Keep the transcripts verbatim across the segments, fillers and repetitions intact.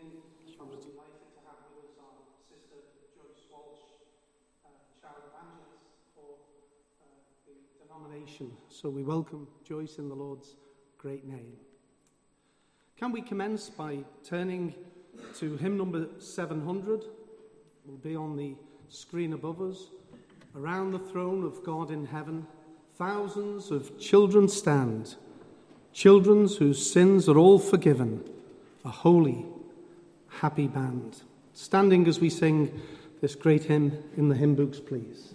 evening, and we're delighted to have with us our sister Joyce Walsh, uh, child evangelist for uh, the denomination. So we welcome Joyce in the Lord's great name. Can we commence by turning to hymn number seven hundred? It will be on the screen above us. Around the throne of God in heaven, thousands of children stand, children whose sins are all forgiven, a holy, happy band. Standing as we sing this great hymn in the hymn books, please.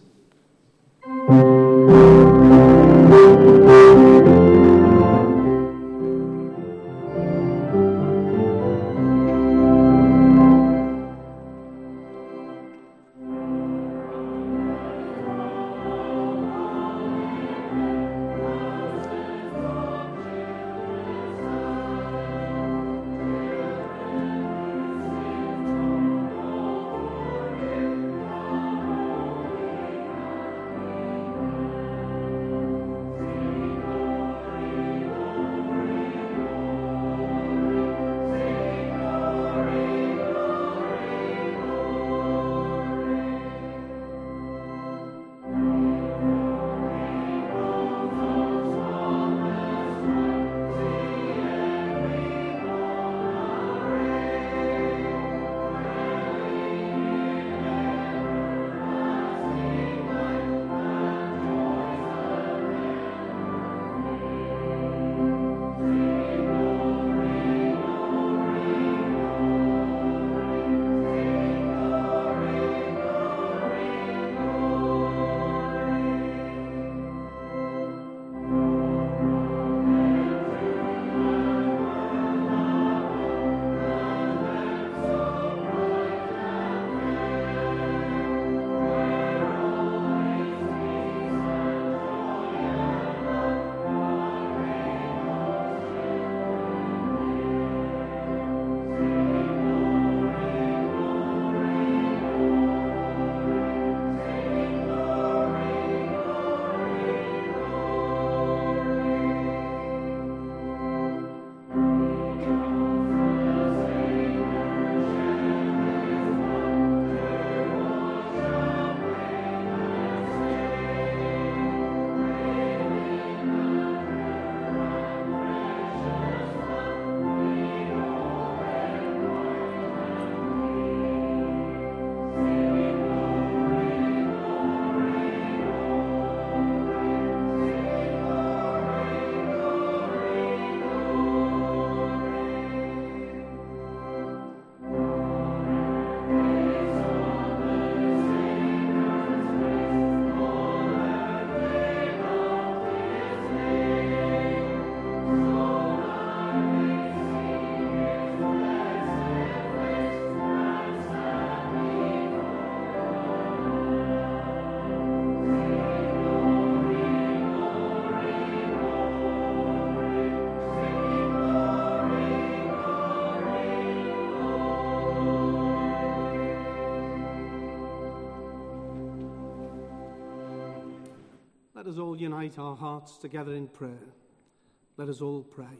Let us all unite our hearts together in prayer. Let us all pray.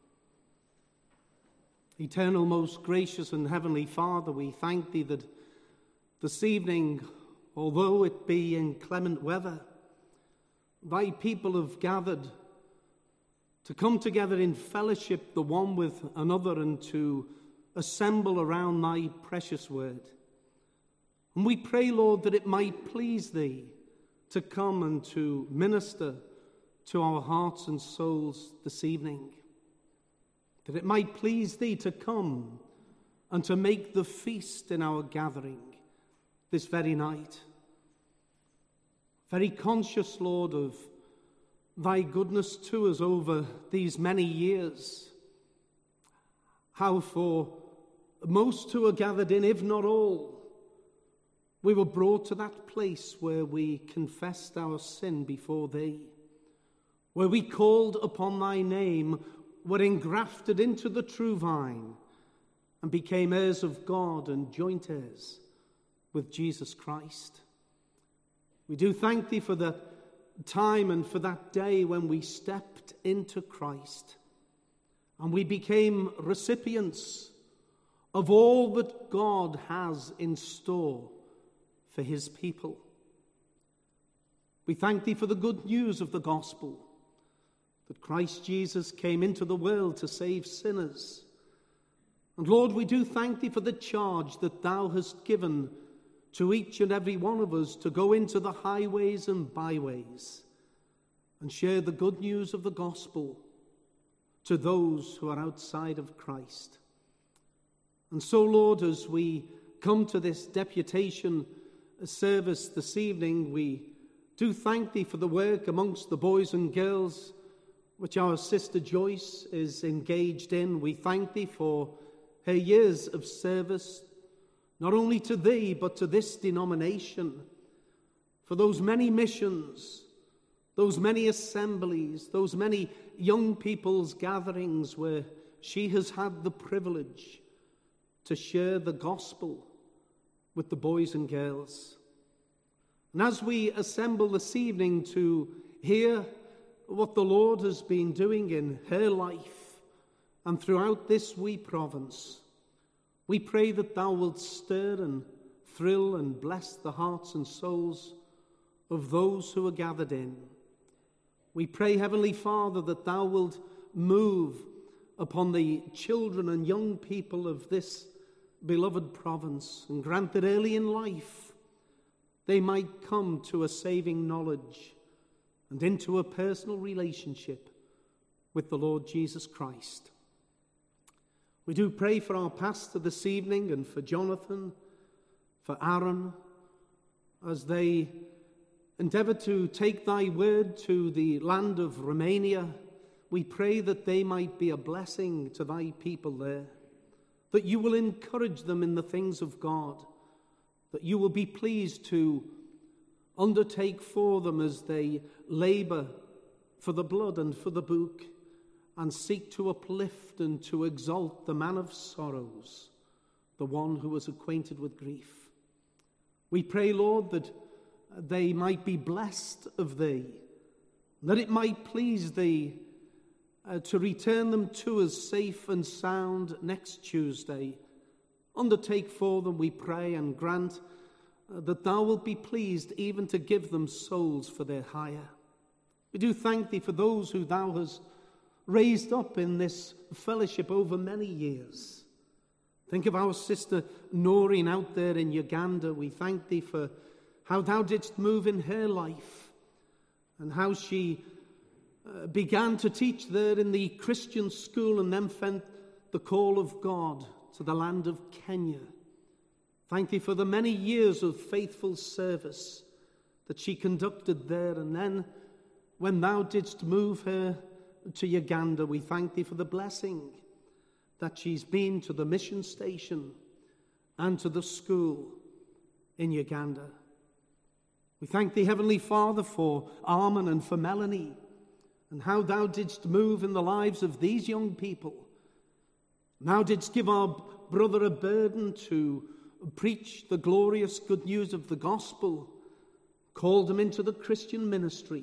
Eternal, most gracious and heavenly Father, we thank thee that this evening, although it be inclement weather, thy people have gathered to come together in fellowship the one with another and to assemble around thy precious word. And we pray, Lord, that it might please thee to come and to minister to our hearts and souls this evening. That it might please thee to come and to make the feast in our gathering this very night. Very conscious, Lord, of thy goodness to us over these many years. How for most who are gathered in, if not all, we were brought to that place where we confessed our sin before thee, where we called upon thy name, were engrafted into the true vine, and became heirs of God and joint heirs with Jesus Christ. We do thank thee for the time and for that day when we stepped into Christ, and we became recipients of all that God has in store for his people. We thank thee for the good news of the gospel, that Christ Jesus came into the world to save sinners. And Lord, we do thank thee for the charge that thou hast given to each and every one of us to go into the highways and byways and share the good news of the gospel to those who are outside of Christ. And so, Lord, as we come to this deputation service this evening, we do thank thee for the work amongst the boys and girls which our sister Joyce is engaged in. We thank thee for her years of service, not only to thee, but to this denomination, for those many missions, those many assemblies, those many young people's gatherings where she has had the privilege to share the gospel with the boys and girls. And as we assemble this evening to hear what the Lord has been doing in her life and throughout this wee province, we pray that thou wilt stir and thrill and bless the hearts and souls of those who are gathered in. We pray, Heavenly Father, that thou wilt move upon the children and young people of this beloved province, and grant that early in life they might come to a saving knowledge and into a personal relationship with the Lord Jesus Christ. We do pray for our pastor this evening and for Jonathan, for Aaron, as they endeavor to take thy word to the land of Romania. We pray that they might be a blessing to thy people there, that you will encourage them in the things of God, that you will be pleased to undertake for them as they labor for the blood and for the book, and seek to uplift and to exalt the man of sorrows, the one who was acquainted with grief. We pray, Lord, that they might be blessed of thee, that it might please thee uh, to return them to us safe and sound next Tuesday. Undertake for them, we pray, and grant uh, that thou wilt be pleased even to give them souls for their hire. We do thank thee for those who thou hast raised up in this fellowship over many years. Think of our sister Noreen out there in Uganda. We thank thee for how thou didst move in her life and how she uh, began to teach there in the Christian school and then felt the call of God to the land of Kenya. Thank thee for the many years of faithful service that she conducted there. And then when thou didst move her to Uganda, we thank thee for the blessing that she's been to the mission station and to the school in Uganda. We thank thee, Heavenly Father, for Armin and for Melanie, and how thou didst move in the lives of these young people. Thou didst give our brother a burden to preach the glorious good news of the gospel, called him into the Christian ministry.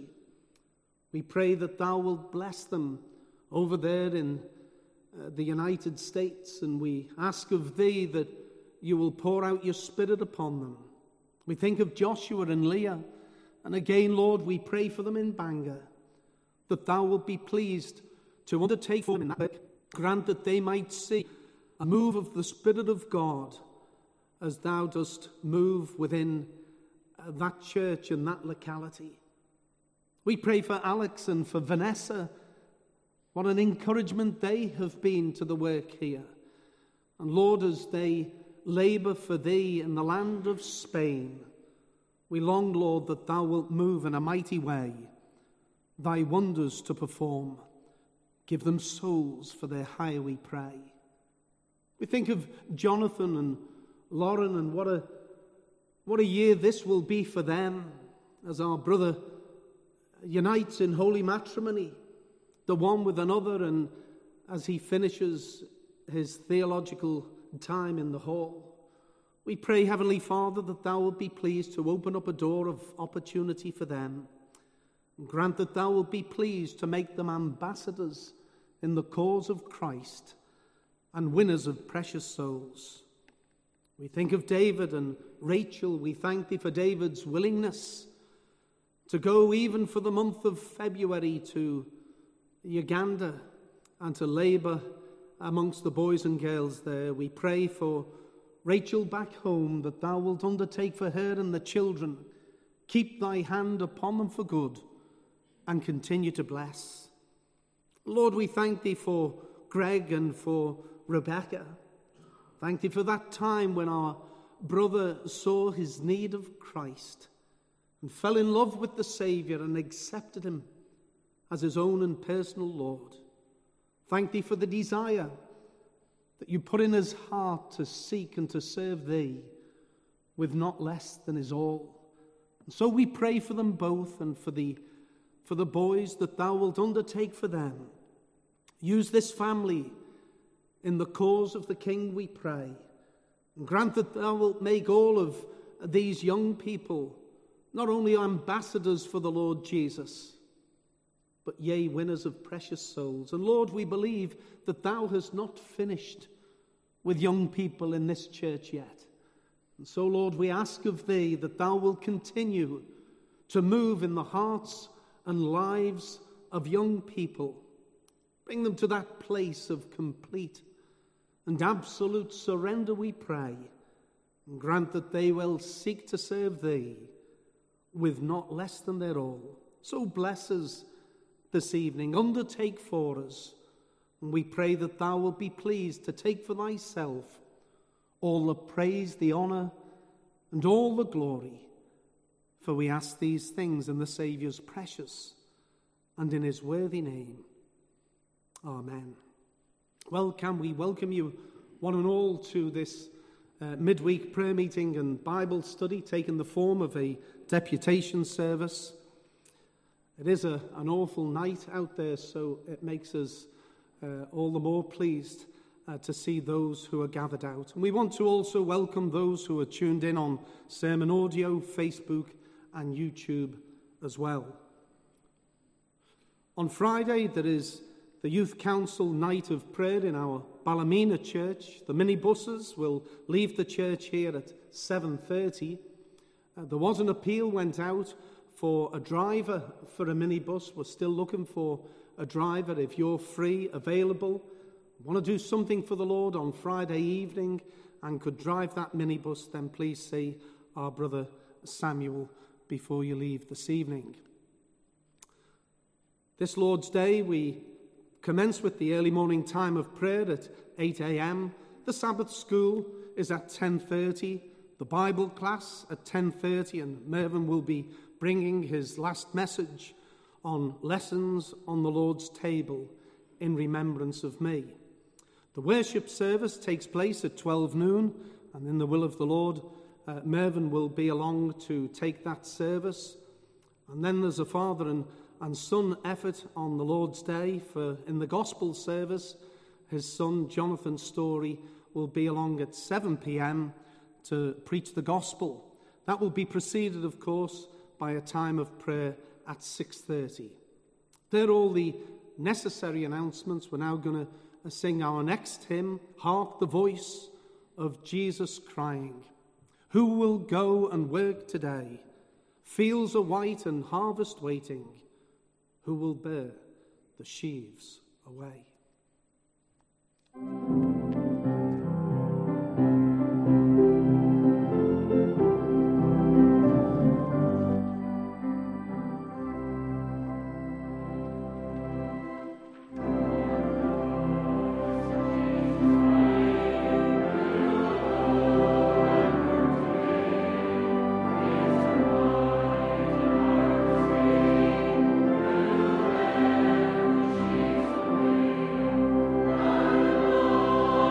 We pray that thou wilt bless them over there in uh, the United States, and we ask of thee that you will pour out your Spirit upon them. We think of Joshua and Leah, and again, Lord, we pray for them in Bangor, that thou wilt be pleased to undertake for them in that work. Grant that they might see a move of the Spirit of God as thou dost move within uh, that church and that locality. We pray for Alex and for Vanessa. What an encouragement they have been to the work here. And Lord, as they labor for thee in the land of Spain, we long, Lord, that thou wilt move in a mighty way, thy wonders to perform. Give them souls for their hire, we pray. We think of Jonathan and Lauren, and what a, what a year this will be for them as our brother unites in holy matrimony, the one with another, and as he finishes his theological time in the hall. We pray, Heavenly Father, that thou wilt be pleased to open up a door of opportunity for them, and grant that thou wilt be pleased to make them ambassadors in the cause of Christ, and winners of precious souls. We think of David and Rachel. We thank thee for David's willingness to go even for the month of February to Uganda and to labour amongst the boys and girls there. We pray for Rachel back home, that thou wilt undertake for her and the children. Keep thy hand upon them for good and continue to bless. Lord, we thank thee for Greg and for Rebecca. Thank thee for that time when our brother saw his need of Christ and fell in love with the Saviour and accepted him as his own and personal Lord. Thank thee for the desire that you put in his heart to seek and to serve thee with not less than his all. And so we pray for them both, and for the, for the boys that thou wilt undertake for them. Use this family in the cause of the King, we pray. And grant that thou wilt make all of these young people not only ambassadors for the Lord Jesus, but yea, winners of precious souls. And Lord, we believe that thou hast not finished with young people in this church yet. And so, Lord, we ask of thee that thou wilt continue to move in the hearts and lives of young people. Bring them to that place of complete and absolute surrender, we pray. And grant that they will seek to serve thee with not less than their all. So bless us this evening. Undertake for us. And we pray that thou wilt be pleased to take for thyself all the praise, the honour, and all the glory. For we ask these things in the Saviour's precious and in his worthy name. Amen. Well, can we welcome you one and all to this uh, midweek prayer meeting and Bible study, taking the form of a deputation service. It is a, an awful night out there, so it makes us uh, all the more pleased uh, to see those who are gathered out. And we want to also welcome those who are tuned in on sermon audio, Facebook and YouTube as well. On Friday, there is the Youth Council Night of Prayer in our Ballymena church. The minibuses will leave the church here at seven thirty. Uh, there was an appeal went out for a driver for a minibus. We're still looking for a driver. If you're free, available, want to do something for the Lord on Friday evening and could drive that minibus, then please see our brother Samuel before you leave this evening. This Lord's Day, we commence with the early morning time of prayer at eight a.m. The Sabbath school is at ten thirty. The Bible class at ten thirty, and Mervyn will be bringing his last message on lessons on the Lord's table in remembrance of me. The worship service takes place at twelve noon, and in the will of the Lord, uh, Mervyn will be along to take that service. And then there's a father and, and son effort on the Lord's Day. For in the gospel service, his son Jonathan Story will be along at seven p.m. to preach the gospel. That will be preceded, of course, by a time of prayer at six thirty. They're all the necessary announcements. We're now going to sing our next hymn, Hark the Voice of Jesus Crying. Who will go and work today? Fields are white and harvest waiting. Who will bear the sheaves away? Oh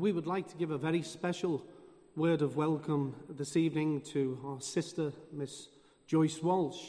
we would like to give a very special word of welcome this evening to our sister, Miss Joyce Walsh.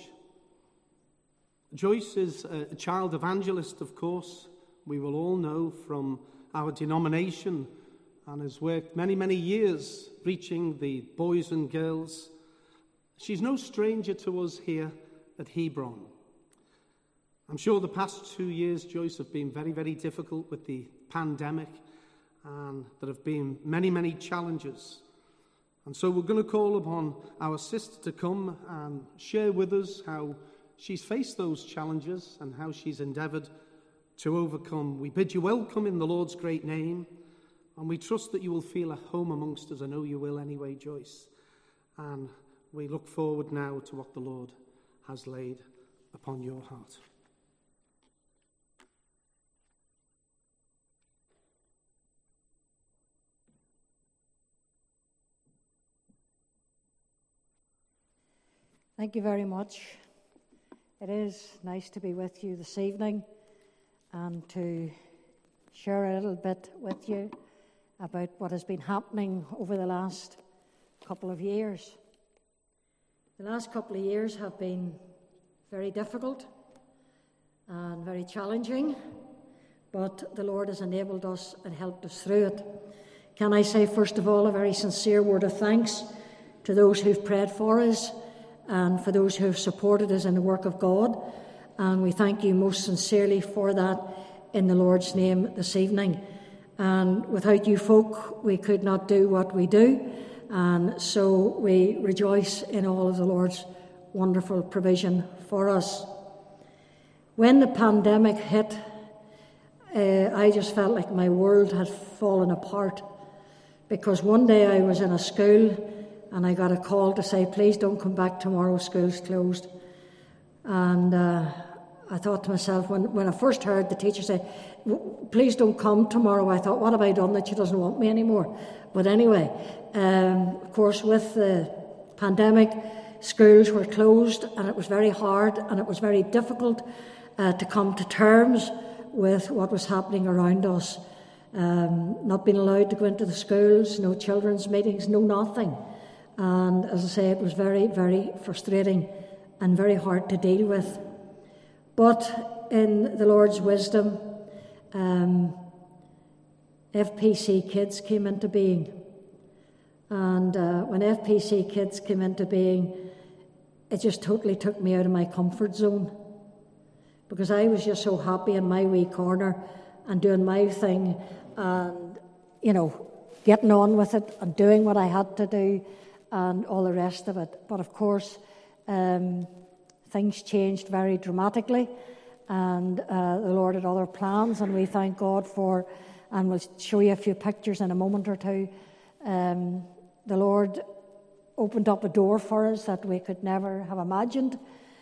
Joyce is a child evangelist, of course, we will all know from our denomination, and has worked many, many years reaching the boys and girls. She's no stranger to us here at Hebron. I'm sure the past two years, Joyce, have been very, very difficult with the pandemic, and there have been many, many challenges. And so we're going to call upon our sister to come and share with us how she's faced those challenges and how she's endeavoured to overcome. We bid you welcome in the Lord's great name, and we trust that you will feel at home amongst us. I know you will anyway, Joyce. And we look forward now to what the Lord has laid upon your heart. Thank you very much. It is nice to be with you this evening and to share a little bit with you about what has been happening over the last couple of years. The last couple of years have been very difficult and very challenging, but the Lord has enabled us and helped us through it. Can I say, first of all, a very sincere word of thanks to those who've prayed for us and for those who have supported us in the work of God. And we thank you most sincerely for that in the Lord's name this evening. And without you folk, we could not do what we do. And so we rejoice in all of the Lord's wonderful provision for us. When the pandemic hit, uh, I just felt like my world had fallen apart. Because one day I was in a school and I got a call to say, please don't come back tomorrow, school's closed. And uh, I thought to myself, when, when I first heard the teacher say, please don't come tomorrow, I thought, what have I done that she doesn't want me anymore? But anyway, um, of course, with the pandemic, schools were closed, and it was very hard and it was very difficult uh, to come to terms with what was happening around us. Um, not being allowed to go into the schools, no children's meetings, no nothing. And as I say, it was very, very frustrating and very hard to deal with. But in the Lord's wisdom, um, F P C Kids came into being. And uh, when F P C Kids came into being, it just totally took me out of my comfort zone. Because I was just so happy in my wee corner and doing my thing and, you know, getting on with it and doing what I had to do and all the rest of it. But of course, um, things changed very dramatically, and uh, the Lord had other plans, and we thank God for, and we'll show you a few pictures in a moment or two. Um, the Lord opened up a door for us that we could never have imagined,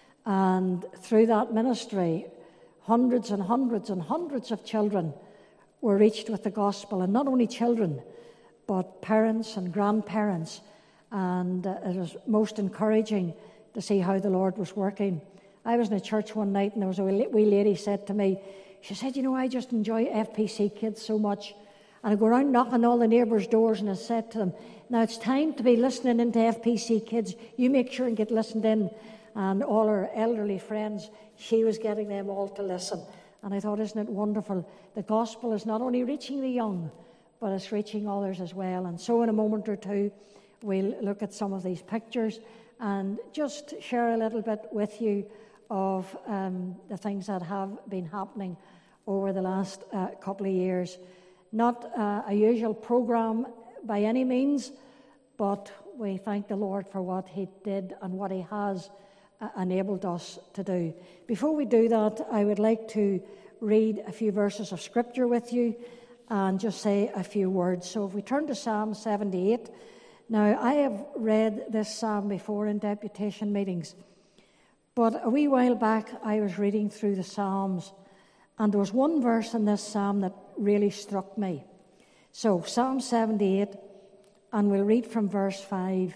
and through that ministry, hundreds and hundreds and hundreds of children were reached with the gospel, and not only children, but parents and grandparents. And uh, it was most encouraging to see how the Lord was working. I was in a church one night, and there was a wee lady said to me, she said, you know, I just enjoy F P C Kids so much. And I go around knocking all the neighbours' doors, and I said to them, now it's time to be listening into F P C Kids. You make sure and get listened in. And all her elderly friends, she was getting them all to listen. And I thought, isn't it wonderful? The gospel is not only reaching the young, but it's reaching others as well. And so in a moment or two, we'll look at some of these pictures and just share a little bit with you of um, the things that have been happening over the last uh, couple of years. Not uh, a usual program by any means, but we thank the Lord for what He did and what He has uh, enabled us to do. Before we do that, I would like to read a few verses of Scripture with you and just say a few words. So if we turn to Psalm seventy-eight. Now, I have read this psalm before in deputation meetings, but a wee while back I was reading through the Psalms, and there was one verse in this psalm that really struck me. So, Psalm seventy-eight, and we'll read from verse five.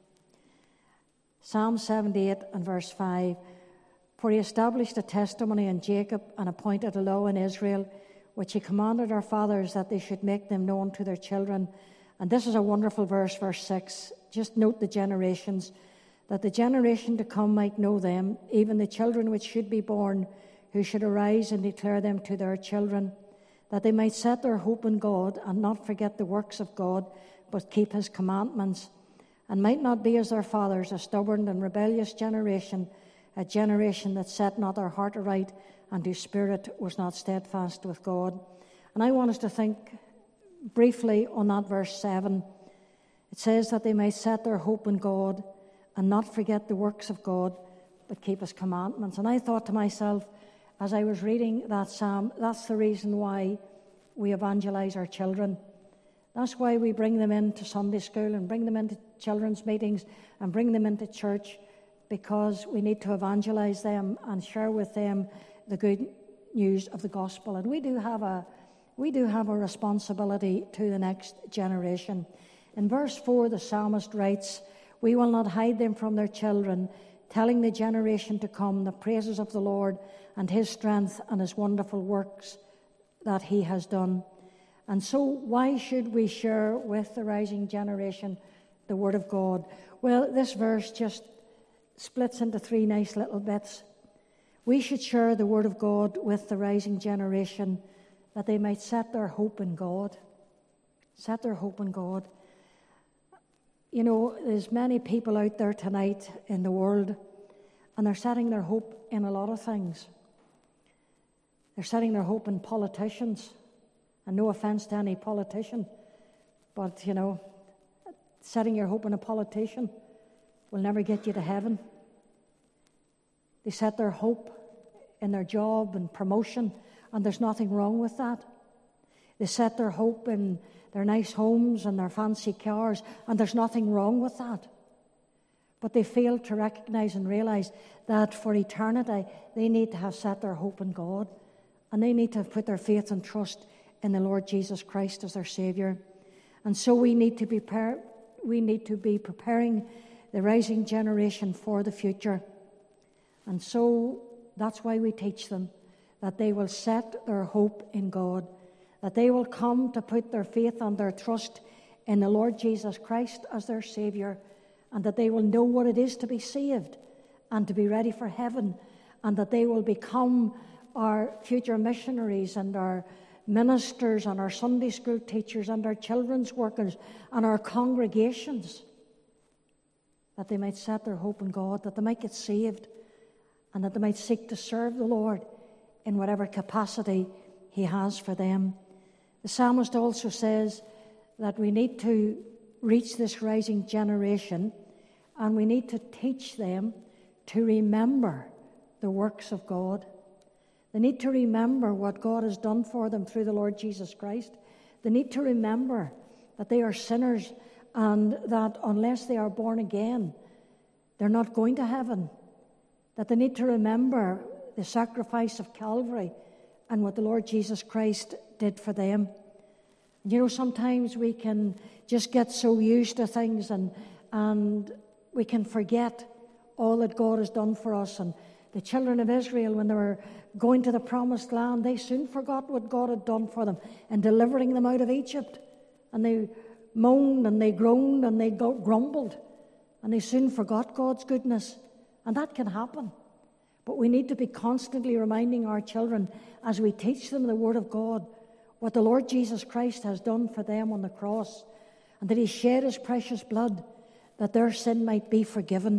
Psalm seventy-eight and verse five. For He established a testimony in Jacob and appointed a law in Israel, which he commanded our fathers that they should make them known to their children. And this is a wonderful verse, verse six. Just note the generations, that the generation to come might know them, even the children which should be born, who should arise and declare them to their children, that they might set their hope in God and not forget the works of God, but keep his commandments, and might not be as their fathers, a stubborn and rebellious generation, a generation that set not their heart aright, and whose spirit was not steadfast with God. And I want us to think briefly on that verse seven. It says that they might set their hope in God and not forget the works of God, but keep his commandments. And I thought to myself, as I was reading that psalm, that's the reason why we evangelize our children. That's why we bring them into Sunday school and bring them into children's meetings and bring them into church, because we need to evangelize them and share with them the good news of the gospel. And we do have a we do have a responsibility to the next generation. In verse four, the psalmist writes, "We will not hide them from their children, telling the generation to come the praises of the Lord and his strength and his wonderful works that he has done." And so why should we share with the rising generation the word of God? Well, this verse just splits into three nice little bits. We should share the word of God with the rising generation, that they might set their hope in God. Set their hope in God. You know, there's many people out there tonight in the world, and they're setting their hope in a lot of things. They're setting their hope in politicians. And no offense to any politician, but, you know, setting your hope in a politician will never get you to heaven. They set their hope in their job and promotion, and there's nothing wrong with that. They set their hope in their nice homes and their fancy cars, and there's nothing wrong with that. But they fail to recognize and realize that for eternity, they need to have set their hope in God, and they need to have put their faith and trust in the Lord Jesus Christ as their Saviour. And so we need to be prepare, we need to be preparing the rising generation for the future. And so that's why we teach them, that they will set their hope in God, that they will come to put their faith and their trust in the Lord Jesus Christ as their Saviour, and that they will know what it is to be saved and to be ready for heaven, and that they will become our future missionaries and our ministers and our Sunday school teachers and our children's workers and our congregations, that they might set their hope in God, that they might get saved, and that they might seek to serve the Lord in whatever capacity he has for them. The psalmist also says that we need to reach this rising generation, and we need to teach them to remember the works of God. They need to remember what God has done for them through the Lord Jesus Christ. They need to remember that they are sinners, and that unless they are born again, they're not going to heaven. That they need to remember the sacrifice of Calvary and what the Lord Jesus Christ did for them. You know, sometimes we can just get so used to things, and and we can forget all that God has done for us. And the children of Israel, when they were going to the promised land, they soon forgot what God had done for them in delivering them out of Egypt. And they moaned and they groaned and they grumbled, and they soon forgot God's goodness. And that can happen. But we need to be constantly reminding our children, as we teach them the Word of God, what the Lord Jesus Christ has done for them on the cross, and that he shed his precious blood that their sin might be forgiven.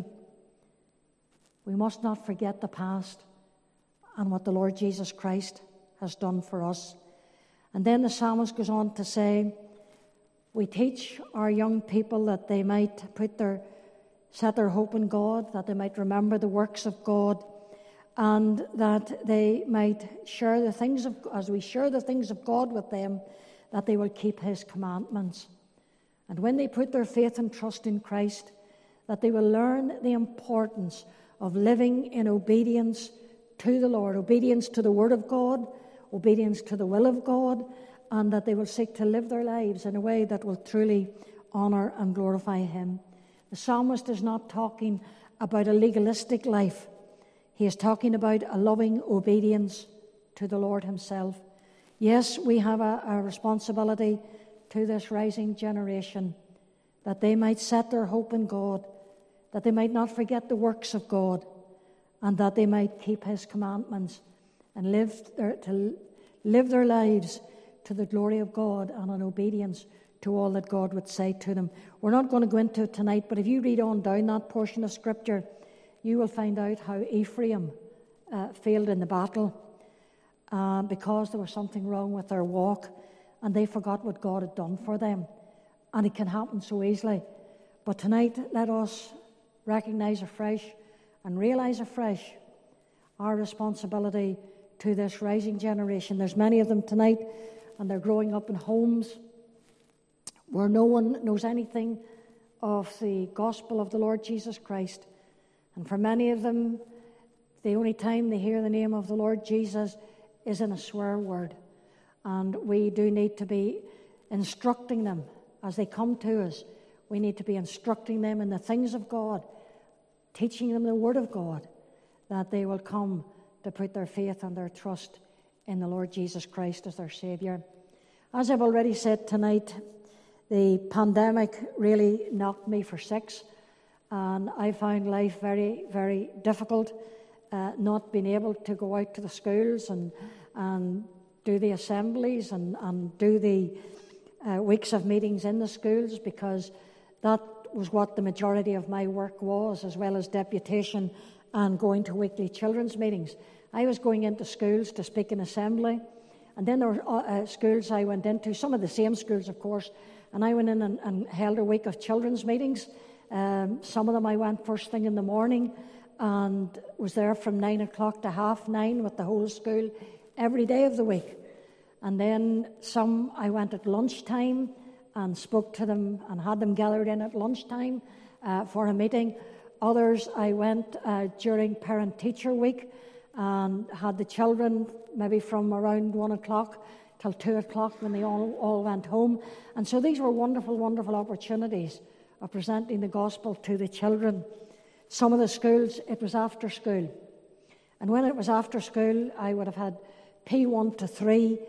We must not forget the past and what the Lord Jesus Christ has done for us. And then the psalmist goes on to say, we teach our young people that they might put their, set their hope in God, that they might remember the works of God, and that they might share the things of, as we share the things of God with them, that they will keep his commandments. And when they put their faith and trust in Christ, that they will learn the importance of living in obedience to the Lord, obedience to the Word of God, obedience to the will of God, and that they will seek to live their lives in a way that will truly honour and glorify him. The psalmist is not talking about a legalistic life. He is talking about a loving obedience to the Lord himself. Yes, we have a, a responsibility to this rising generation, that they might set their hope in God, that they might not forget the works of God, and that they might keep his commandments and live their, to live their lives to the glory of God and in obedience to all that God would say to them. We're not going to go into it tonight, but if you read on down that portion of Scripture, you will find out how Ephraim uh, failed in the battle uh, because there was something wrong with their walk, and they forgot what God had done for them. And it can happen so easily. But tonight, let us recognize afresh and realize afresh our responsibility to this rising generation. There's many of them tonight, and they're growing up in homes where no one knows anything of the gospel of the Lord Jesus Christ. And for many of them, the only time they hear the name of the Lord Jesus is in a swear word. And we do need to be instructing them as they come to us. We need to be instructing them in the things of God, teaching them the Word of God, that they will come to put their faith and their trust in the Lord Jesus Christ as their Saviour. As I've already said tonight, the pandemic really knocked me for six, and I found life very, very difficult, uh, not being able to go out to the schools and, and do the assemblies and, and do the uh, weeks of meetings in the schools, because that was what the majority of my work was, as well as deputation and going to weekly children's meetings. I was going into schools to speak in assembly, and then there were uh, schools I went into, some of the same schools, of course, and I went in and, and held a week of children's meetings. Um, some of them I went first thing in the morning and was there from nine o'clock to half nine with the whole school every day of the week. And then some I went at lunchtime and spoke to them and had them gathered in at lunchtime uh, for a meeting. Others I went uh, during parent-teacher week and had the children maybe from around one o'clock till two o'clock when they all, all went home. And so these were wonderful, wonderful opportunities of presenting the gospel to the children. Some of the schools, it was after school. And when it was after school, I would have had P one to three,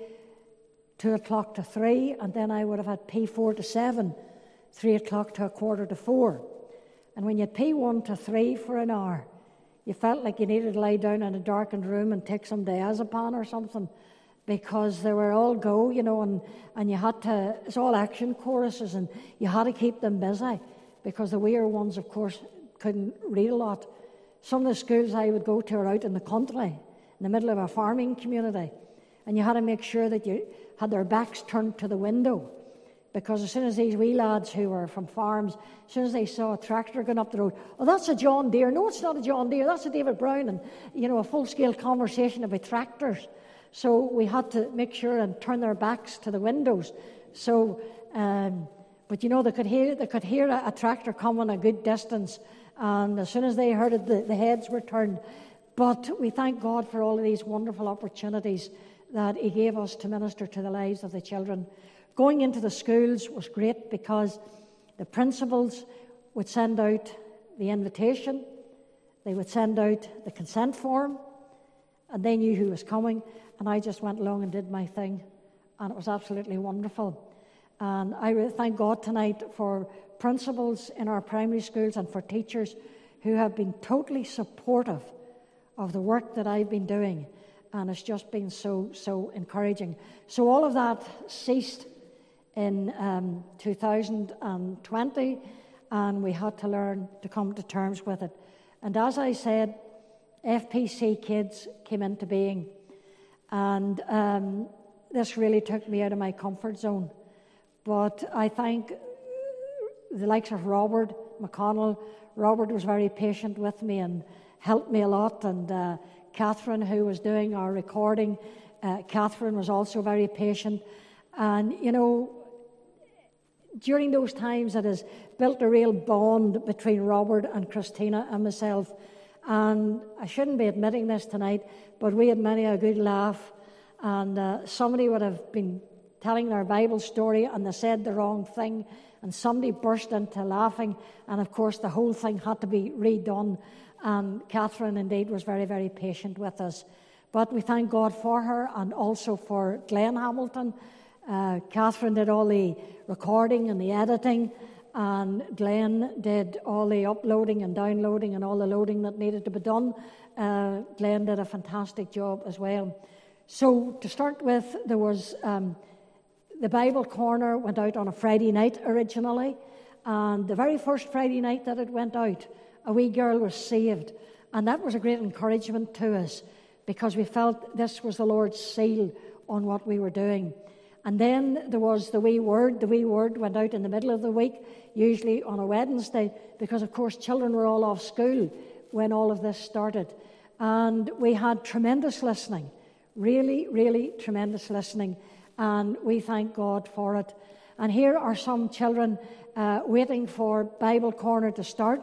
two o'clock to three, and then I would have had P four to seven, three o'clock to a quarter to four. And when you had P one to three for an hour, you felt like you needed to lie down in a darkened room and take some diazepam or something, because they were all go, you know, and, and you had to, it's all action choruses, and you had to keep them busy, because the weaker ones, of course, couldn't read a lot. Some of the schools I would go to are out in the country, in the middle of a farming community, and you had to make sure that you had their backs turned to the window, because as soon as these wee lads who were from farms, as soon as they saw a tractor going up the road, oh, that's a John Deere. No, it's not a John Deere. That's a David Brown. And, you know, a full-scale conversation about tractors. So we had to make sure and turn their backs to the windows. So, um, but you know, they could hear they could hear a, a tractor coming a good distance, and as soon as they heard it, the, the heads were turned. But we thank God for all of these wonderful opportunities that He gave us to minister to the lives of the children. Going into the schools was great, because the principals would send out the invitation, they would send out the consent form, and they knew who was coming. And I just went along and did my thing, and it was absolutely wonderful. And I really thank God tonight for principals in our primary schools and for teachers who have been totally supportive of the work that I've been doing, and it's just been so, so encouraging. So all of that ceased in um, two thousand twenty, and we had to learn to come to terms with it. And as I said, F P C Kids came into being. And um, this really took me out of my comfort zone. But I thank the likes of Robert McConnell. Robert was very patient with me and helped me a lot. And uh, Catherine, who was doing our recording, uh, Catherine was also very patient. And, you know, during those times it has built a real bond between Robert and Christina and myself. And I shouldn't be admitting this tonight, but we had many a good laugh. And uh, somebody would have been telling their Bible story and they said the wrong thing, and somebody burst into laughing. And of course, the whole thing had to be redone. And Catherine, indeed, was very, very patient with us. But we thank God for her, and also for Glenn Hamilton. Uh, Catherine did all the recording and the editing, and Glenn did all the uploading and downloading and all the loading that needed to be done. Uh, Glenn did a fantastic job as well. So to start with, there was um, the Bible Corner went out on a Friday night originally, and the very first Friday night that it went out, a wee girl was saved, and that was a great encouragement to us, because we felt this was the Lord's seal on what we were doing. And then there was the wee word. The wee word went out in the middle of the week, usually on a Wednesday, because, of course, children were all off school when all of this started. And we had tremendous listening, really, really tremendous listening, and we thank God for it. And here are some children uh, waiting for Bible Corner to start.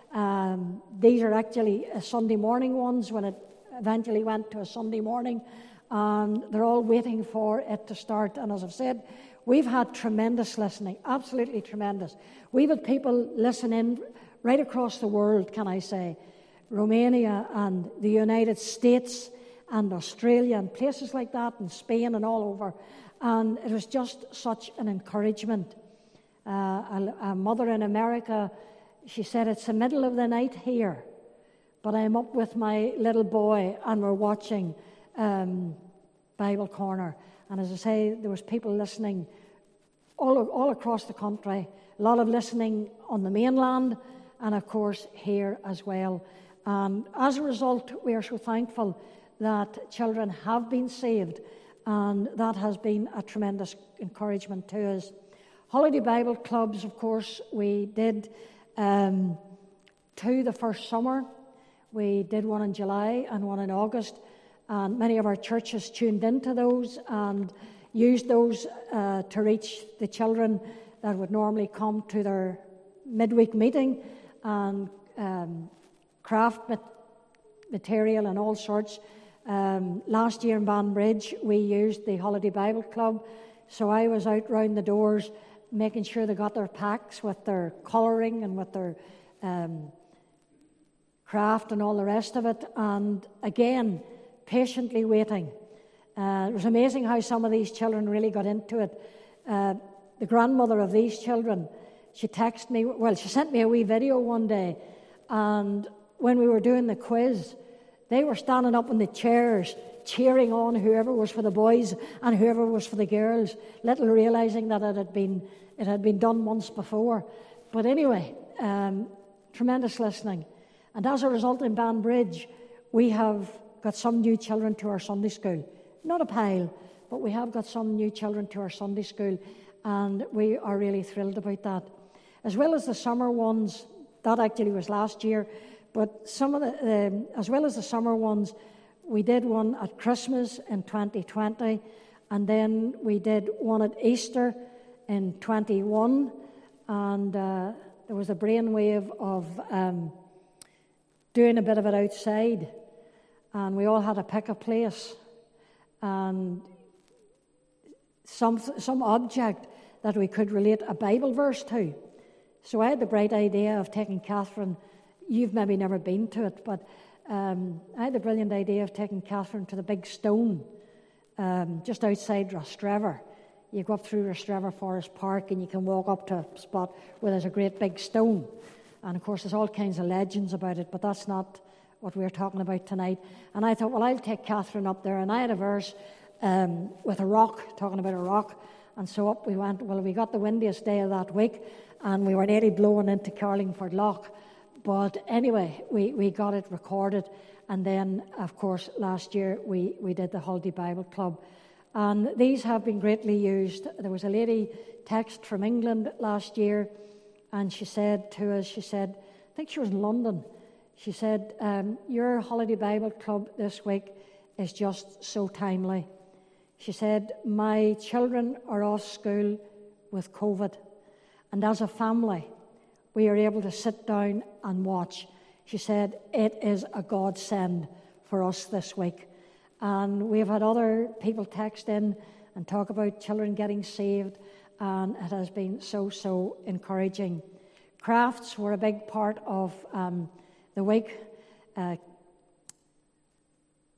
Um, these are actually uh, Sunday morning ones when it eventually went to a Sunday morning, and they're all waiting for it to start. And as I've said, we've had tremendous listening, absolutely tremendous. We've had people listen in right across the world, can I say, Romania and the United States and Australia and places like that, and Spain and all over. And it was just such an encouragement. Uh, a, a mother in America, she said, it's the middle of the night here, but I'm up with my little boy and we're watching um, Bible Corner. And as I say, there was people listening all, all across the country, a lot of listening on the mainland, and of course here as well. And as a result, we are so thankful that children have been saved, and that has been a tremendous encouragement to us. Holiday Bible Clubs, of course, we did um, two the first summer. We did one in July and one in August, and many of our churches tuned into those and used those uh, to reach the children that would normally come to their midweek meeting, and um, craft material and all sorts. Um, last year in Banbridge, we used the Holiday Bible Club, so I was out round the doors making sure they got their packs with their colouring and with their um, craft and all the rest of it, and again, patiently waiting. Uh, it was amazing how some of these children really got into it. Uh, the grandmother of these children, she texted me, well, she sent me a wee video one day, and when we were doing the quiz, they were standing up in the chairs cheering on whoever was for the boys and whoever was for the girls, little realising that it had been it had been done once before. But anyway, um, tremendous listening. And as a result, in Banbridge, we have got some new children to our Sunday school. Not a pile, but we have got some new children to our Sunday school, and we are really thrilled about that. As well as the summer ones, that actually was last year, but some of the, um, as well as the summer ones, we did one at Christmas in twenty twenty, and then we did one at Easter in twenty-one, and uh, there was a brainwave of um, doing a bit of it outside, and we all had to pick a place and some some object that we could relate a Bible verse to. So I had the bright idea of taking Catherine. You've maybe never been to it, but um, I had the brilliant idea of taking Catherine to the big stone um, just outside Rostrevor. You go up through Rostrevor Forest Park and you can walk up to a spot where there's a great big stone. And of course there's all kinds of legends about it, but that's not what we're talking about tonight. And I thought, well, I'll take Catherine up there. And I had a verse um, with a rock, talking about a rock. And so up we went. Well, we got the windiest day of that week, and we were nearly blowing into Carlingford Lough. But anyway, we, we got it recorded. And then, of course, last year we, we did the Holiday Bible Club. And these have been greatly used. There was a lady text from England last year, and she said to us, she said, I think she was in London, she said, um, your Holiday Bible Club this week is just so timely. She said, my children are off school with COVID, and as a family, we are able to sit down and watch. She said, it is a godsend for us this week. And we've had other people text in and talk about children getting saved, and it has been so, so encouraging. Crafts were a big part of um, the week. Uh,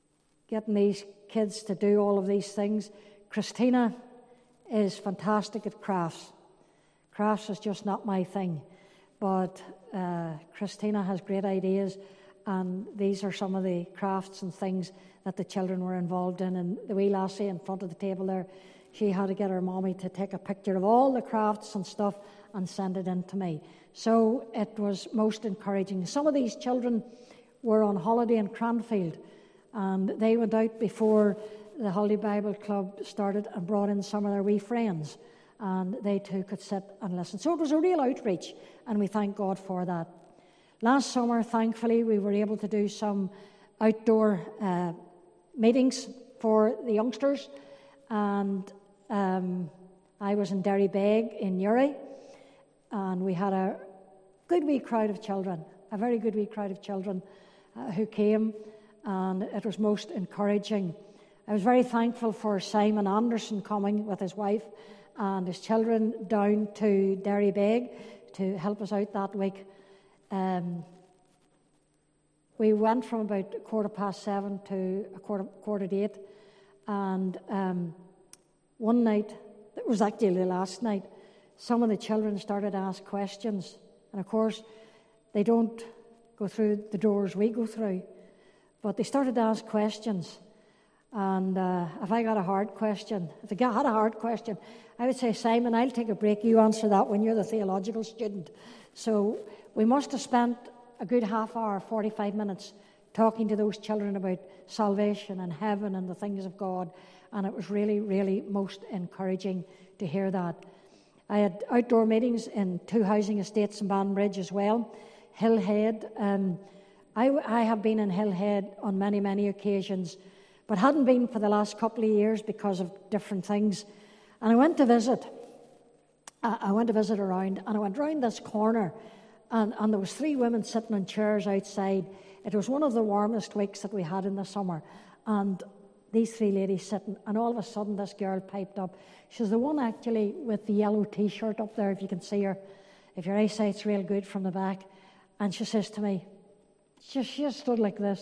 getting these kids to do all of these things. Christina is fantastic at crafts. Crafts is just not my thing. But uh, Christina has great ideas, and these are some of the crafts and things that the children were involved in. And the wee lassie in front of the table there, she had to get her mommy to take a picture of all the crafts and stuff and send it in to me. So it was most encouraging. Some of these children were on holiday in Cranfield, and they went out before the Holy Bible Club started and brought in some of their wee friends, and they too could sit and listen. So it was a real outreach, and we thank God for that. Last summer, thankfully, we were able to do some outdoor uh, meetings for the youngsters, and um, I was in Derrybeg in Newry, and we had a good wee crowd of children, a very good wee crowd of children uh, who came, and it was most encouraging. I was very thankful for Simon Anderson coming with his wife and his children down to Derrybeg to help us out that week. Um, we went from about a quarter past seven to a quarter, quarter to eight, and um, one night, it was actually the last night, some of the children started to ask questions. And of course, they don't go through the doors we go through, but they started to ask questions. And uh, if I got a hard question, if they had a hard question, I would say, Simon, I'll take a break. You answer that when you're the theological student. So we must have spent a good half hour, forty-five minutes, talking to those children about salvation and heaven and the things of God. And it was really, really most encouraging to hear that. I had outdoor meetings in two housing estates in Banbridge as well. Hillhead. Um, I, I have been in Hillhead on many, many occasions, but hadn't been for the last couple of years because of different things. And I went to visit. Uh, I went to visit around, and I went round this corner, and, and there was three women sitting on chairs outside. It was one of the warmest weeks that we had in the summer, and these three ladies sitting, and all of a sudden this girl piped up. She's the one actually with the yellow T-shirt up there, if you can see her, if your eyesight's real good from the back. And she says to me, she, she just stood like this.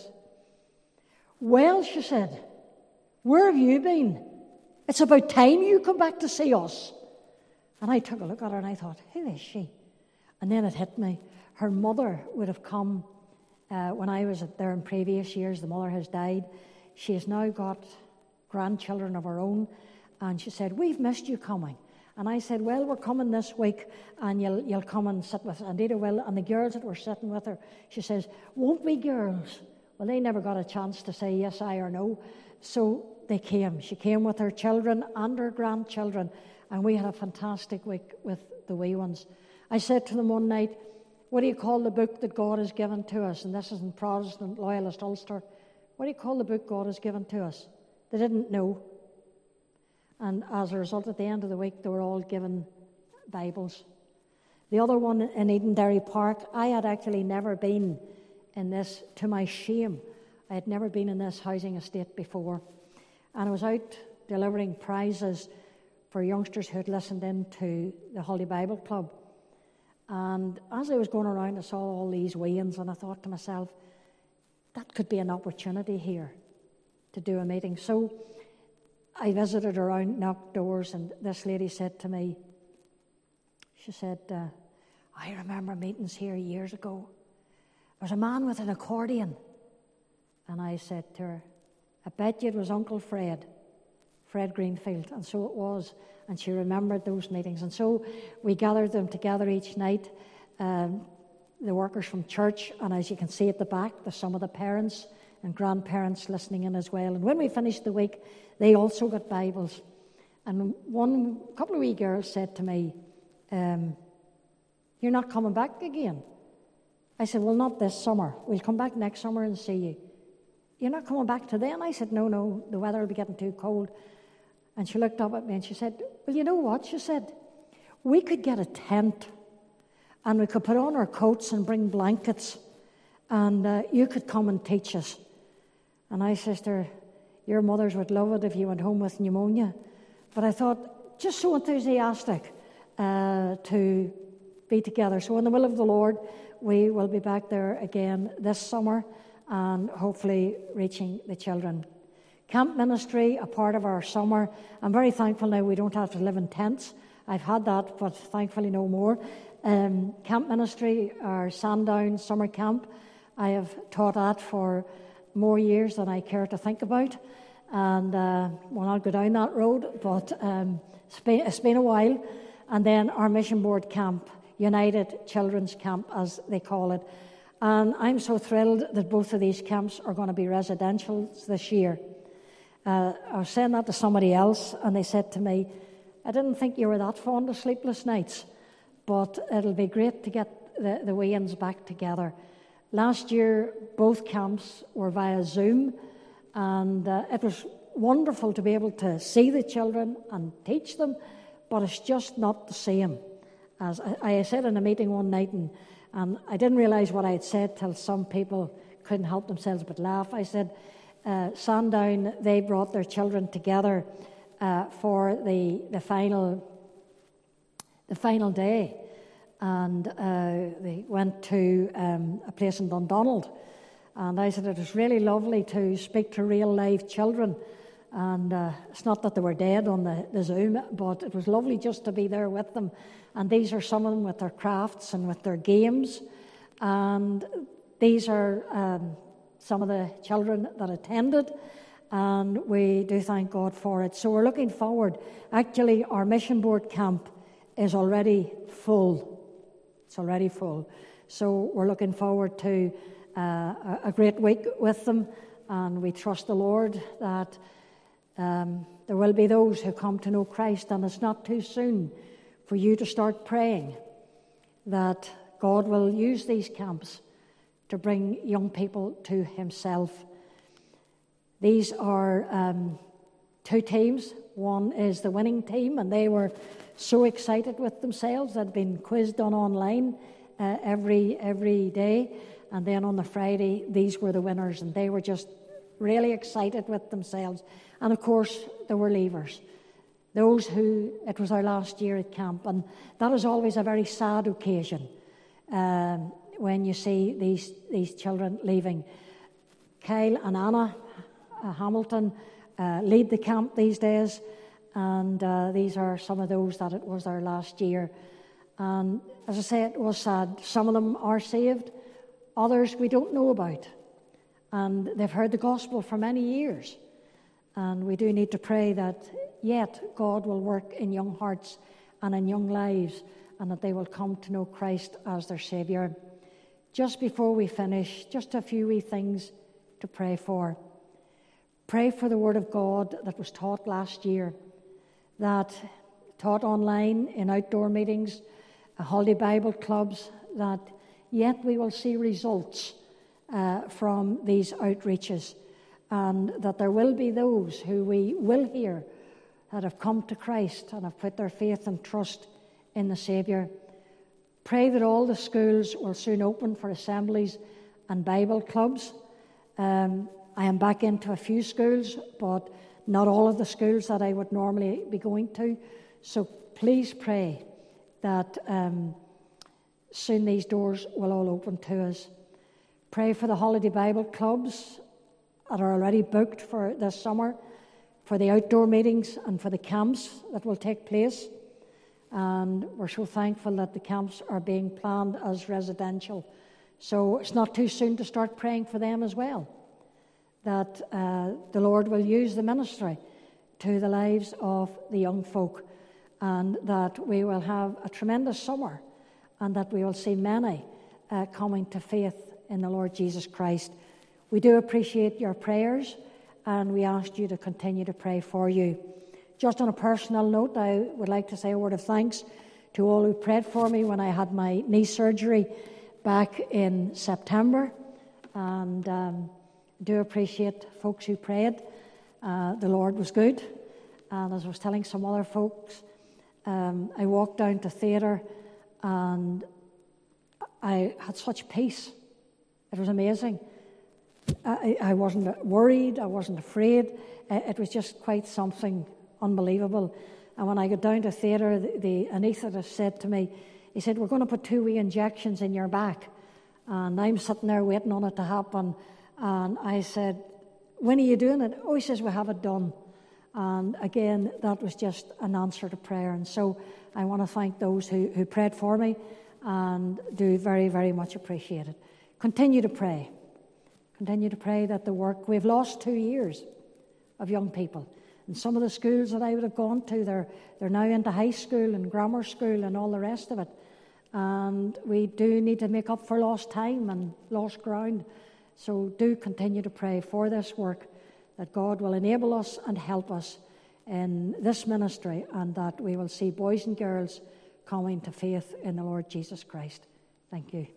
Well, she said, where have you been? It's about time you come back to see us. And I took a look at her and I thought, who is she? And then it hit me. Her mother would have come uh, when I was there in previous years. The mother has died. She has now got grandchildren of her own. And she said, we've missed you coming. And I said, well, we're coming this week, and you'll you'll come and sit with us. Indeed I will. And the girls that were sitting with her, she says, won't we, girls? Well, they never got a chance to say yes, I or no. So they came. She came with her children and her grandchildren, and we had a fantastic week with the wee ones. I said to them one night, what do you call the book that God has given to us? And this is in Protestant Loyalist Ulster. What do you call the book God has given to us? They didn't know. And as a result, at the end of the week, they were all given Bibles. The other one in Edenderry Park, I had actually never been in this, to my shame. I had never been in this housing estate before. And I was out delivering prizes for youngsters who had listened in to the Holy Bible Club. And as I was going around, I saw all these weans, and I thought to myself, that could be an opportunity here to do a meeting. So I visited around, knocked doors, and this lady said to me, she said, uh, I remember meetings here years ago. There was a man with an accordion. And I said to her, I bet you it was Uncle Fred, Fred Greenfield. And so it was. And she remembered those meetings. And so we gathered them together each night, um, the workers from church, and as you can see at the back, there's some of the parents and grandparents listening in as well. And when we finished the week, they also got Bibles. And one couple of wee girls said to me, um, you're not coming back again? I said, well, not this summer. We'll come back next summer and see you. You're not coming back to then? I said, no, no, the weather will be getting too cold. And she looked up at me and she said, well, you know what? She said, we could get a tent and we could put on our coats and bring blankets, and uh, you could come and teach us. And I said to her, your mothers would love it if you went home with pneumonia. But I thought, just so enthusiastic uh, to be together. So in the will of the Lord, we will be back there again this summer and hopefully reaching the children. Camp ministry, a part of our summer. I'm very thankful now we don't have to live in tents. I've had that, but thankfully no more. Um, camp ministry, our Sandown summer camp, I have taught that for more years than I care to think about. And uh, we'll not go down that road, but um, it's, been, it's been a while. And then our mission board camp, United Children's Camp, as they call it. And I'm so thrilled that both of these camps are going to be residential this year. Uh, I was saying that to somebody else, and they said to me, I didn't think you were that fond of sleepless nights, but it'll be great to get the, the weigh-ins back together. Last year, both camps were via Zoom, and uh, it was wonderful to be able to see the children and teach them, but it's just not the same. As I, I said in a meeting one night, and, and I didn't realise what I had said till some people couldn't help themselves but laugh. I said, Uh, Sandown, they brought their children together uh, for the the final the final day, and uh, they went to um, a place in Dundonald. And I said it was really lovely to speak to real live children, and uh, it's not that they were dead on the, the Zoom, but it was lovely just to be there with them. And these are some of them with their crafts and with their games, and these are Um, some of the children that attended, and we do thank God for it. So we're looking forward. Actually, our mission board camp is already full. It's already full. So we're looking forward to uh, a great week with them, and we trust the Lord that um, there will be those who come to know Christ, and it's not too soon for you to start praying that God will use these camps to bring young people to himself. These are um, two teams. One is the winning team, and they were so excited with themselves. They'd been quizzed on online uh, every every day. And then on the Friday, these were the winners, and they were just really excited with themselves. And of course, there were leavers. Those who, it was our last year at camp, and that is always a very sad occasion. Um, when you see these these children leaving. Kyle and Anna uh, Hamilton uh, lead the camp these days, and uh, these are some of those that it was their last year. And as I say, it was sad. Some of them are saved, others we don't know about, and they've heard the gospel for many years. And we do need to pray that yet God will work in young hearts and in young lives, and that they will come to know Christ as their Saviour. Just before we finish, just a few wee things to pray for. Pray for the Word of God that was taught last year, that taught online in outdoor meetings, uh, holiday Bible clubs, that yet we will see results uh, from these outreaches, and that there will be those who we will hear that have come to Christ and have put their faith and trust in the Saviour. Pray that all the schools will soon open for assemblies and Bible clubs. Um, I am back into a few schools, but not all of the schools that I would normally be going to. So please pray that um, soon these doors will all open to us. Pray for the holiday Bible clubs that are already booked for this summer, for the outdoor meetings and for the camps that will take place. And we're so thankful that the camps are being planned as residential. So it's not too soon to start praying for them as well, that uh, the Lord will use the ministry to the lives of the young folk, and that we will have a tremendous summer, and that we will see many uh, coming to faith in the Lord Jesus Christ. We do appreciate your prayers, and we ask you to continue to pray for you. Just on a personal note, I would like to say a word of thanks to all who prayed for me when I had my knee surgery back in September, and um, do appreciate folks who prayed. Uh, the Lord was good, and as I was telling some other folks, um, I walked down to theatre and I had such peace. It was amazing. I, I wasn't worried, I wasn't afraid. It was just quite something unbelievable. And when I got down to theatre, the, the anaesthetist said to me, he said, "We're going to put two wee injections in your back." And I'm sitting there waiting on it to happen. And I said, when are you doing it? Oh, he says, we have it done. And again, that was just an answer to prayer. And so I want to thank those who, who prayed for me and do very, very much appreciate it. Continue to pray. Continue to pray that the work, we've lost two years of young people. And some of the schools that I would have gone to, they're, they're now into high school and grammar school and all the rest of it. And we do need to make up for lost time and lost ground. So do continue to pray for this work, that God will enable us and help us in this ministry, and that we will see boys and girls coming to faith in the Lord Jesus Christ. Thank you.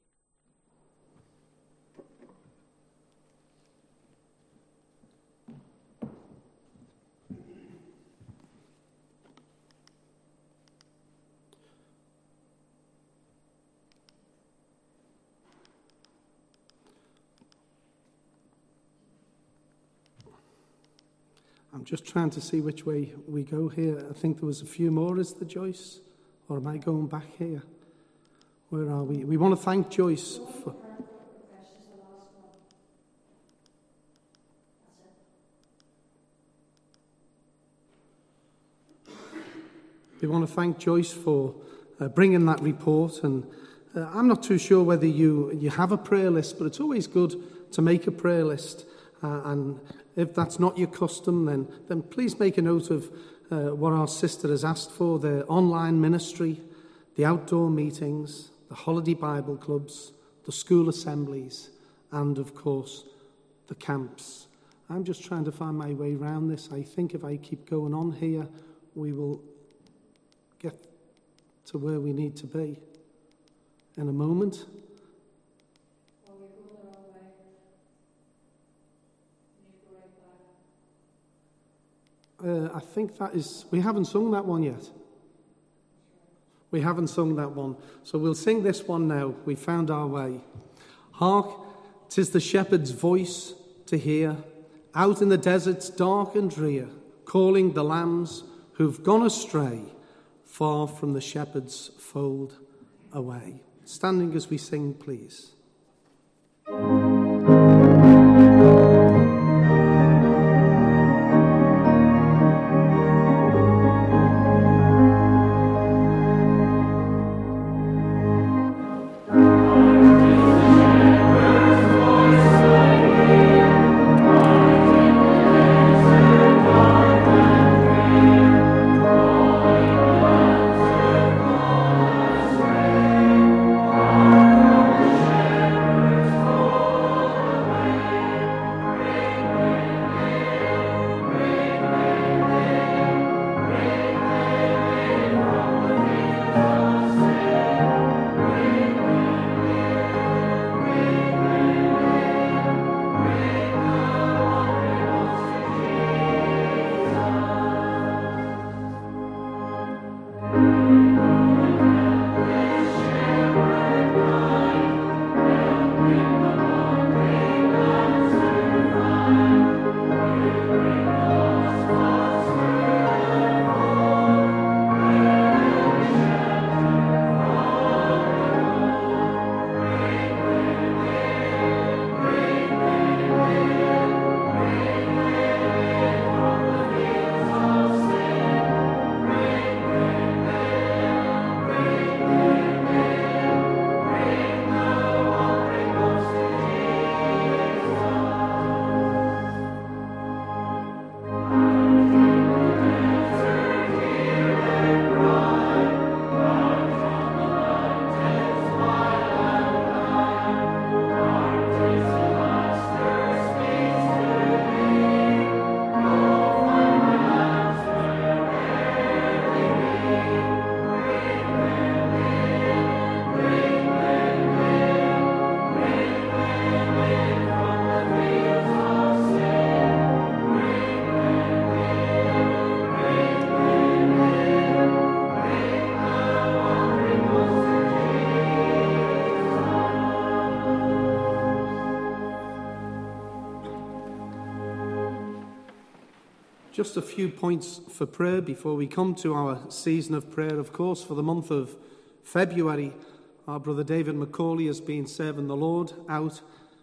I'm just trying to see which way we go here. I think there was a few more, is there, Joyce? Or am I going back here? Where are we? We want to thank Joyce for... We want to thank Joyce for uh, bringing that report. And uh, I'm not too sure whether you, you have a prayer list, but it's always good to make a prayer list. Uh, and if that's not your custom, then, then please make a note of uh, what our sister has asked for, the online ministry, the outdoor meetings, the holiday Bible clubs, the school assemblies, and, of course, the camps. I'm just trying to find my way around this. I think if I keep going on here, we will get to where we need to be in a moment. Uh, I think that is... We haven't sung that one yet. We haven't sung that one. So we'll sing this one now. We found our way. Hark, 'tis the shepherd's voice to hear, out in the deserts dark and drear, calling the lambs who've gone astray, far from the shepherd's fold away. Standing as we sing, please. Just a few points for prayer before we come to our season of prayer. Of course, for the month of February, our brother David Macaulay has been serving the Lord out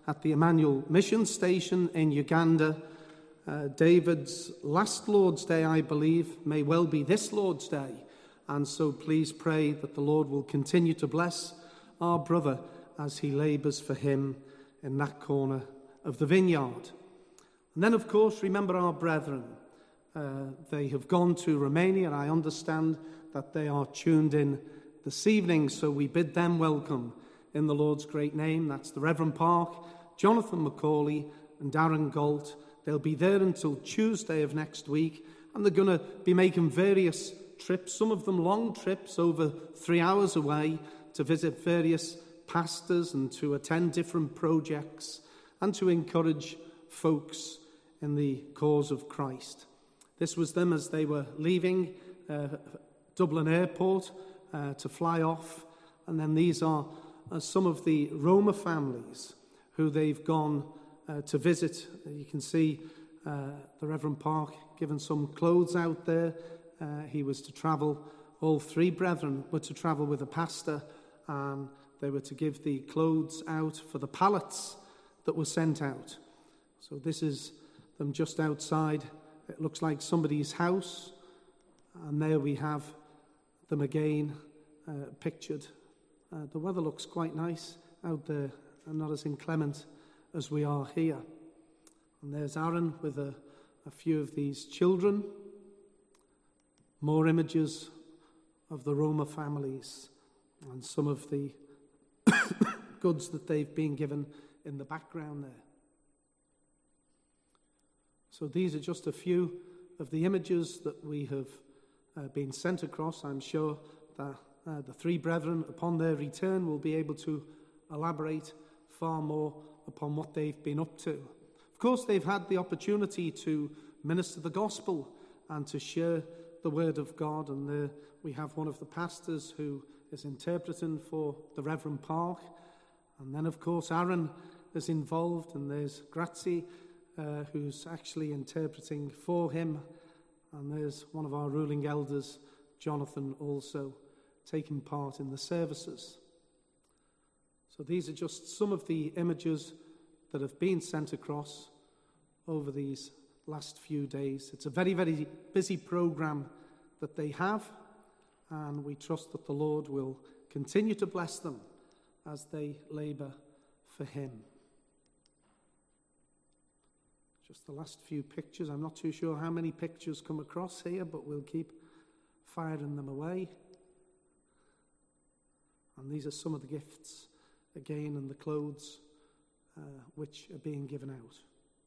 at the Emmanuel Mission Station in Uganda. Uh, David's last Lord's Day, I believe, may well be this Lord's Day. And so please pray that the Lord will continue to bless our brother as he labours for him in that corner of the vineyard. And then, of course, remember our brethren. Uh, they have gone to Romania, and I understand that they are tuned in this evening, so we bid them welcome in the Lord's great name. That's the Reverend Park, Jonathan Macaulay, and Darren Galt. They'll be there until Tuesday of next week, and they're going to be making various trips, some of them long trips over three hours away, to visit various pastors and to attend different projects and to encourage folks in the cause of Christ. This was them as they were leaving uh, Dublin Airport uh, to fly off, and then these are uh, some of the Roma families who they've gone uh, to visit. You can see uh, the Reverend Park given some clothes out there. Uh, he was to travel, all three brethren were to travel with a pastor, and they were to give the clothes out for the pallets that were sent out. So this is them just outside. It looks like somebody's house, and there we have them again uh, pictured. Uh, the weather looks quite nice out there and not as inclement as we are here. And there's Aaron with a, a few of these children. More images of the Roma families and some of the goods that they've been given in the background there. So these are just a few of the images that we have uh, been sent across. I'm sure that uh, the three brethren, upon their return, will be able to elaborate far more upon what they've been up to. Of course, they've had the opportunity to minister the gospel and to share the word of God, and there we have one of the pastors who is interpreting for the Reverend Park, and then of course Aaron is involved, and there's Grazie uh, who's actually interpreting for him, and there's one of our ruling elders, Jonathan, also taking part in the services. So these are just some of the images that have been sent across over these last few days. It's a very, very busy program that they have, and we trust that the Lord will continue to bless them as they labour for him. Just the last few pictures. I'm not too sure how many pictures come across here, but we'll keep firing them away. And these are some of the gifts, again, and the clothes uh, which are being given out.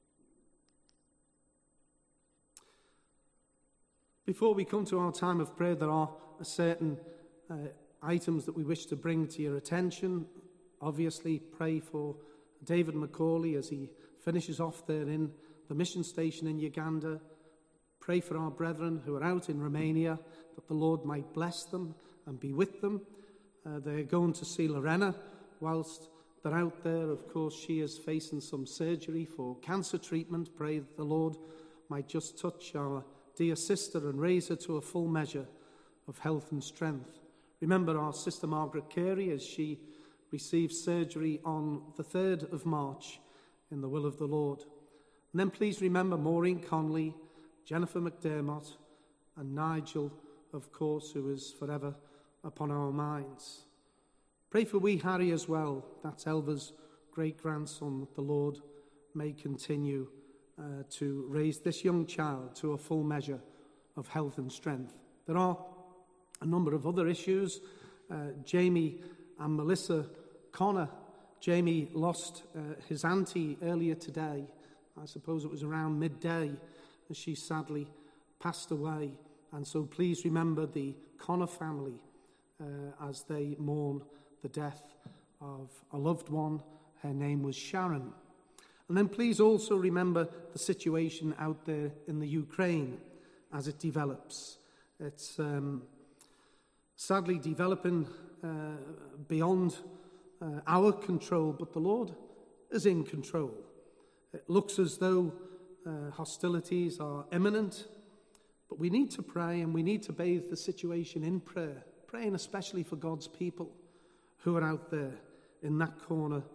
Before we come to our time of prayer, there are certain uh, items that we wish to bring to your attention. Obviously, pray for David Macaulay as he finishes off there in the mission station in Uganda. Pray for our brethren who are out in Romania, that the Lord might bless them and be with them. Uh, they're going to see Lorena whilst they're out there. Of course, she is facing some surgery for cancer treatment. Pray that the Lord might just touch our dear sister and raise her to a full measure of health and strength. Remember our sister Margaret Carey as she receives surgery on the third of March in the will of the Lord. And then please remember Maureen Conley, Jennifer McDermott, and Nigel, of course, who is forever upon our minds. Pray for wee Harry as well. That's Elva's great-grandson, that the Lord may continue uh, to raise this young child to a full measure of health and strength. There are a number of other issues. Uh, Jamie and Melissa Connor. Jamie lost uh, his auntie earlier today. I suppose it was around midday as she sadly passed away. And so please remember the Connor family uh, as they mourn the death of a loved one. Her name was Sharon. And then please also remember the situation out there in the Ukraine as it develops. It's um, sadly developing uh, beyond uh, our control, but the Lord is in control. It looks as though uh, hostilities are imminent, but we need to pray and we need to bathe the situation in prayer, praying especially for God's people who are out there in that corner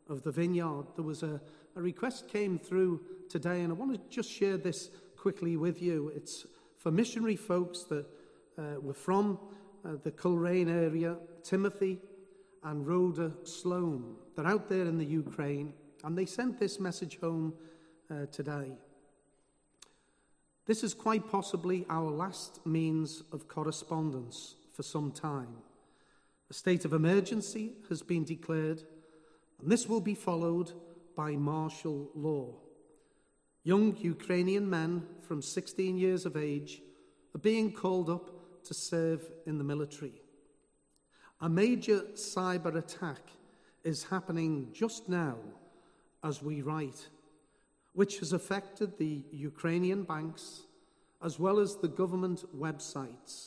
of the Vineyard. There was a, a request came through today, and I want to just share this quickly with you. It's for missionary folks that uh, were from uh, the Coleraine area, Timothy and Rhoda Sloan. They're out there in the Ukraine, and they sent this message home uh, today. This is quite possibly our last means of correspondence for some time. A state of emergency has been declared, and this will be followed by martial law. Young Ukrainian men from sixteen years of age are being called up to serve in the military. A major cyber attack is happening just now as we write, which has affected the Ukrainian banks as well as the government websites.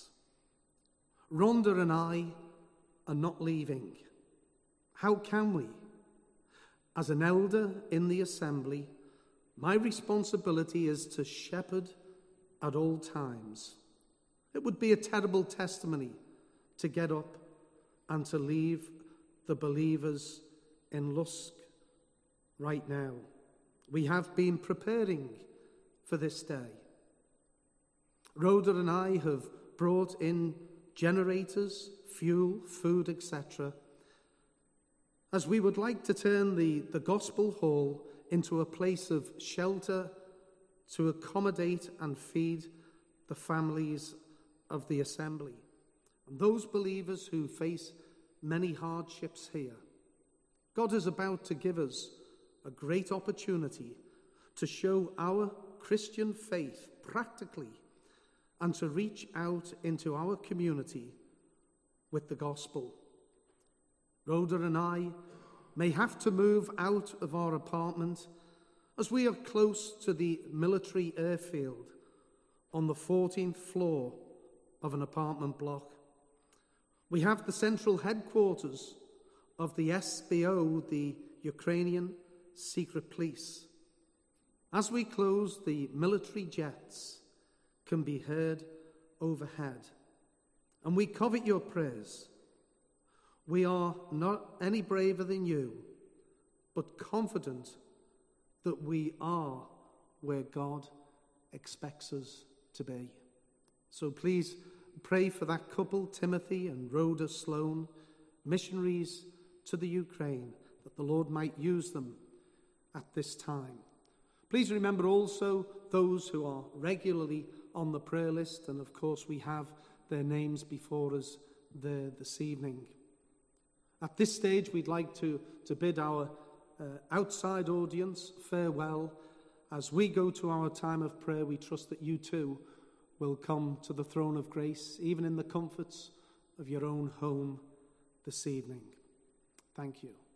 Rhonda and I are not leaving. How can we? As an elder in the assembly, my responsibility is to shepherd at all times. It would be a terrible testimony to get up and to leave the believers in Lusk right now. We have been preparing for this day. Rhoda and I have brought in generators, fuel, food, et cetera, as we would like to turn the, the Gospel Hall into a place of shelter to accommodate and feed the families of the assembly and those believers who face many hardships here. God is about to give us a great opportunity to show our Christian faith practically and to reach out into our community with the gospel. Rhoda and I may have to move out of our apartment as we are close to the military airfield on the fourteenth floor of an apartment block. We have the central headquarters of the S B O, the Ukrainian Secret Police. As we close, the military jets can be heard overhead. And we covet your prayers. We are not any braver than you, but confident that we are where God expects us to be. So please pray for that couple, Timothy and Rhoda Sloan, missionaries to the Ukraine, that the Lord might use them at this time. Please remember also those who are regularly on the prayer list, and of course we have their names before us there this evening. At this stage, we'd like to, to bid our uh, outside audience farewell. As we go to our time of prayer, we trust that you too will come to the throne of grace, even in the comforts of your own home this evening. Thank you.